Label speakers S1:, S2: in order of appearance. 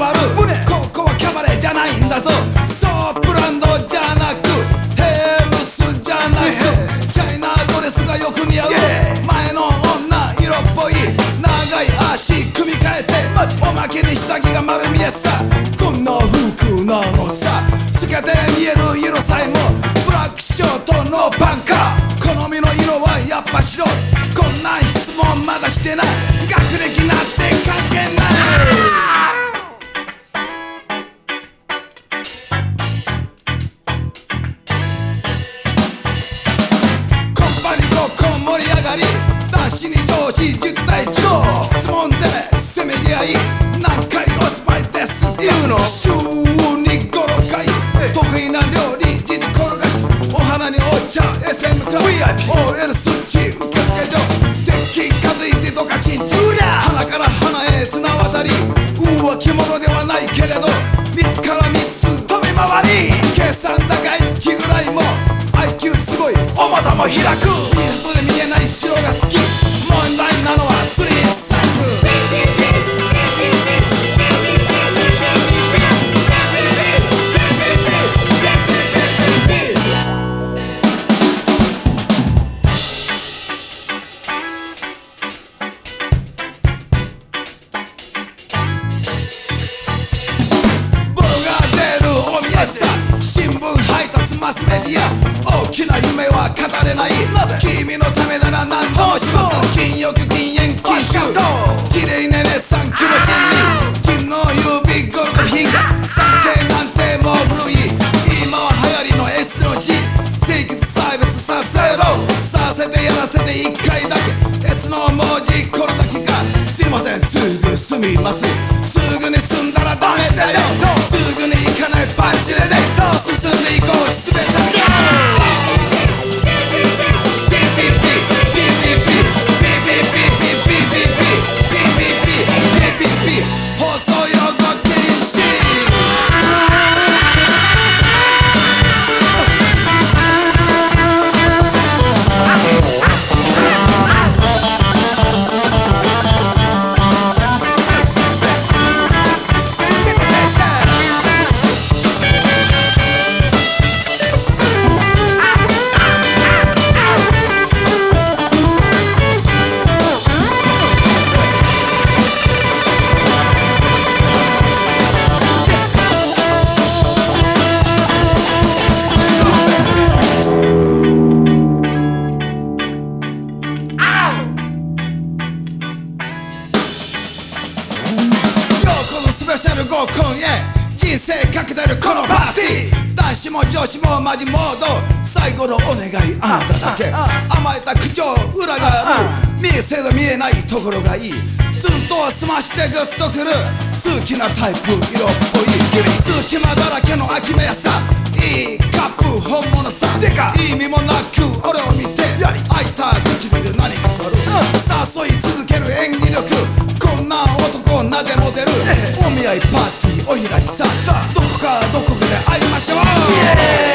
S1: わる。ここはキャバレーじゃないんだぞ。ストーブランドじゃなくヘルスじゃなくチャイナドレスがよく似合う。前の女色っぽい長い足組み替えておまけに下着が丸見えさ。こんな服なのさ。透けて見える色さえもブラックショートのパンカー。好みの色はやっぱ白い。こんな質問まだしてない。学歴なんて関係ない。コンパに合コン盛り上がり男子に上司10対10。質問攻めせめぎ合い何回おスパイですって言うの。週に5、6回得意な料理じっ転がしお花にお茶 SM クラブ OL スッチ受付所席数いてドカチンチ鼻から鼻へ綱渡り。うわ着物ではないけれど3つから3つ飛び回り。計算高い気ぐらいも IQ すごいお股も開く。いい人で見えない白が好き。問題なのはスリーサイズ。マスメディア大きな夢は語れない。君のためなら何ともします。禁欲禁煙禁酒綺麗ねねさん気持ちいい。金の指ゴールド品算定なんてもう古い。今は流行りの S の字清潔サービスさせろ。させてやらせて1回だけ S の文字これだけか。すいませんすぐ済みます。すぐに済んだらダメだよ。すぐに行かないパンチでね進んでいこう。スペシャル合コンへ人生かけてるこのパーティー。男子も女子もマジモード最後のお願いあなただけ。甘えた口調裏がある見えせど見えないところがいい。ずっと済ましてグッとくる好きなタイプ色っぽい。隙間だらけの空き部屋さ。いいカップ本物さ。意味もなく俺を見て開いた唇何かそる。誘い続ける演技力こんな男なでも出る。お見合いパーティーお開きさ。どこかどこかで会いましょう。